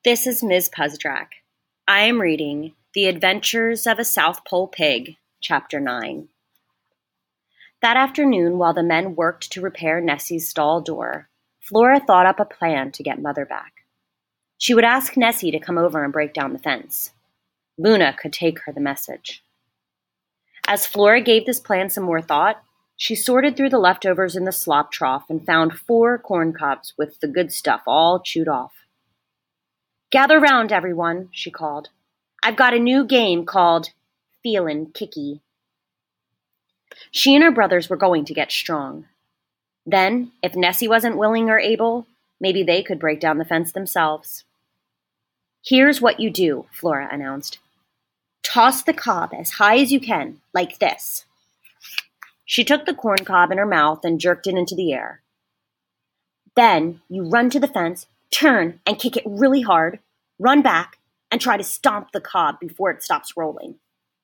This is Ms. Puzdrak. I am reading The Adventures of a South Pole Pig, Chapter 9. That afternoon, while the men worked to repair Nessie's stall door, Flora thought up a plan to get Mother back. She would ask Nessie to come over and break down the fence. Luna could take her the message. As Flora gave this plan some more thought, she sorted through the leftovers in the slop trough and found 4 corn cobs with the good stuff all chewed off. "Gather round, everyone," she called. "I've got a new game called Feelin' Kicky." She and her brothers were going to get strong. Then, if Nessie wasn't willing or able, maybe they could break down the fence themselves. "Here's what you do," Flora announced. "Toss the cob as high as you can, like this." She took the corn cob in her mouth and jerked it into the air. "Then you run to the fence, turn and kick it really hard, run back, and try to stomp the cob before it stops rolling."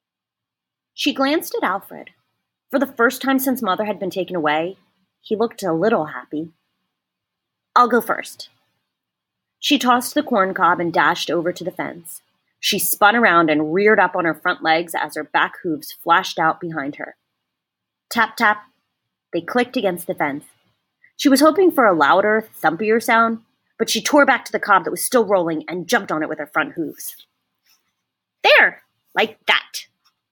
She glanced at Alfred. For the first time since Mother had been taken away, he looked a little happy. "I'll go first." She tossed the corn cob and dashed over to the fence. She spun around and reared up on her front legs as her back hooves flashed out behind her. Tap, tap. They clicked against the fence. She was hoping for a louder, thumpier sound, but she tore back to the cob that was still rolling and jumped on it with her front hooves. "There! Like that!"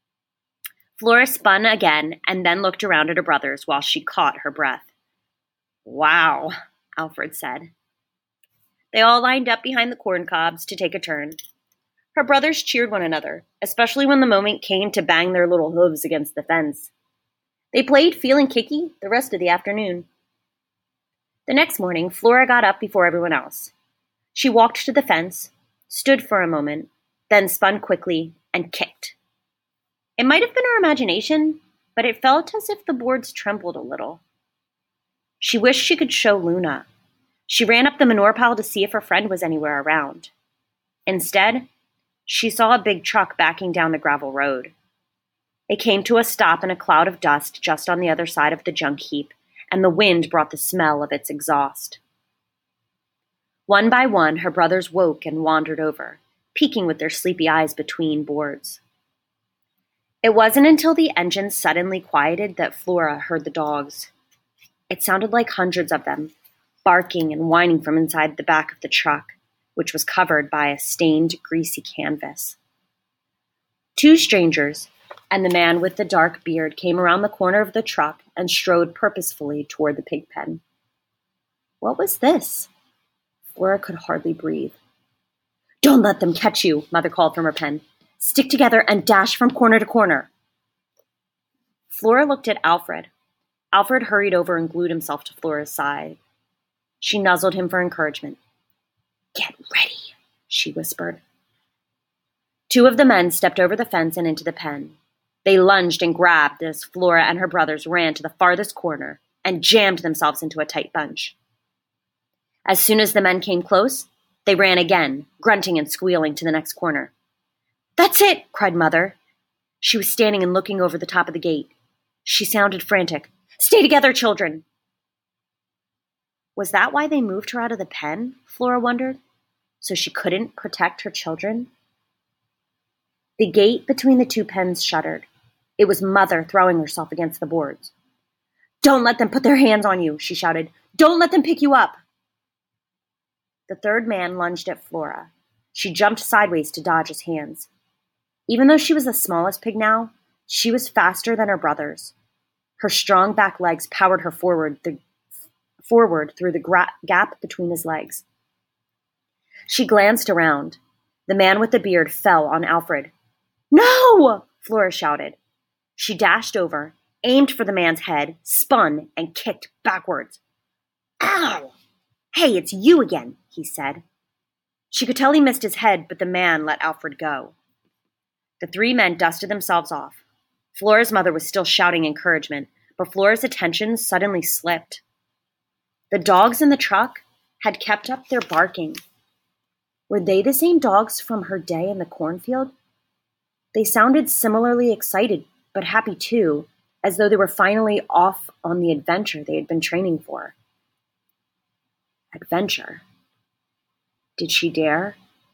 Flora spun again and then looked around at her brothers while she caught her breath. "Wow," Alfred said. They all lined up behind the corn cobs to take a turn. Her brothers cheered one another, especially when the moment came to bang their little hooves against the fence. They played Feelin' Kicky the rest of the afternoon. The next morning, Flora got up before everyone else. She walked to the fence, stood for a moment, then spun quickly and kicked. It might have been her imagination, but it felt as if the boards trembled a little. She wished she could show Luna. She ran up the manure pile to see if her friend was anywhere around. Instead, she saw a big truck backing down the gravel road. It came to a stop in a cloud of dust just on the other side of the junk heap, and the wind brought the smell of its exhaust. One by one, her brothers woke and wandered over, peeking with their sleepy eyes between boards. It wasn't until the engine suddenly quieted that Flora heard the dogs. It sounded like hundreds of them, barking and whining from inside the back of the truck, which was covered by a stained, greasy canvas. 2 strangers and the man with the dark beard came around the corner of the truck and strode purposefully toward the pig pen. What was this? Flora could hardly breathe. "Don't let them catch you," Mother called from her pen. "Stick together and dash from corner to corner." Flora looked at Alfred. Alfred hurried over and glued himself to Flora's side. She nuzzled him for encouragement. "Get ready," she whispered. 2 of the men stepped over the fence and into the pen. They lunged and grabbed as Flora and her brothers ran to the farthest corner and jammed themselves into a tight bunch. As soon as the men came close, they ran again, grunting and squealing to the next corner. "That's it!" cried Mother. She was standing and looking over the top of the gate. She sounded frantic. "Stay together, children!" Was that why they moved her out of the pen? Flora wondered. So she couldn't protect her children? The gate between the 2 pens shuddered. It was Mother throwing herself against the boards. "Don't let them put their hands on you," she shouted. "Don't let them pick you up." The 3rd man lunged at Flora. She jumped sideways to dodge his hands. Even though she was the smallest pig now, she was faster than her brothers. Her strong back legs powered her forward through the gap between his legs. She glanced around. The man with the beard fell on Alfred. "No!" Flora shouted. She dashed over, aimed for the man's head, spun, and kicked backwards. "Ow! Hey, it's you again," he said. She could tell he missed his head, but the man let Alfred go. The 3 men dusted themselves off. Flora's mother was still shouting encouragement, but Flora's attention suddenly slipped. The dogs in the truck had kept up their barking. Were they the same dogs from her day in the cornfield? They sounded similarly excited, but happy too, as though they were finally off on the adventure they had been training for. Adventure. Did she dare?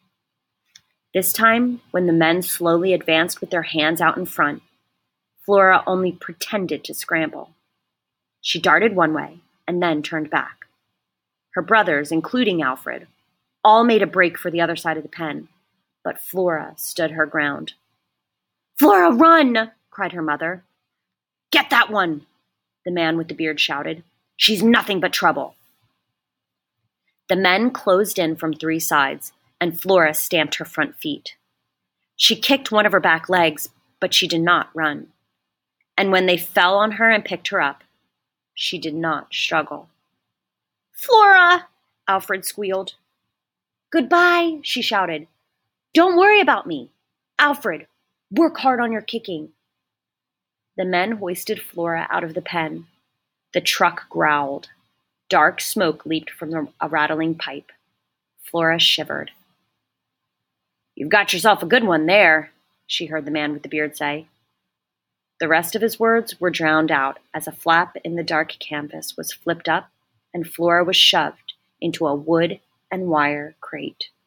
This time, when the men slowly advanced with their hands out in front, Flora only pretended to scramble. She darted one way and then turned back. Her brothers, including Alfred, all made a break for the other side of the pen, but Flora stood her ground. "Flora, run!" cried her mother. "Get that one!" the man with the beard shouted. "She's nothing but trouble." The men closed in from three sides, and Flora stamped her front feet. She kicked one of her back legs, but she did not run. And when they fell on her and picked her up, she did not struggle. "Flora!" Alfred squealed. "Goodbye," she shouted. "Don't worry about me. Alfred, work hard on your kicking." The men hoisted Flora out of the pen. The truck growled. Dark smoke leaped from a rattling pipe. Flora shivered. "You've got yourself a good one there," she heard the man with the beard say. The rest of his words were drowned out as a flap in the dark canvas was flipped up and Flora was shoved into a wood and wire crate.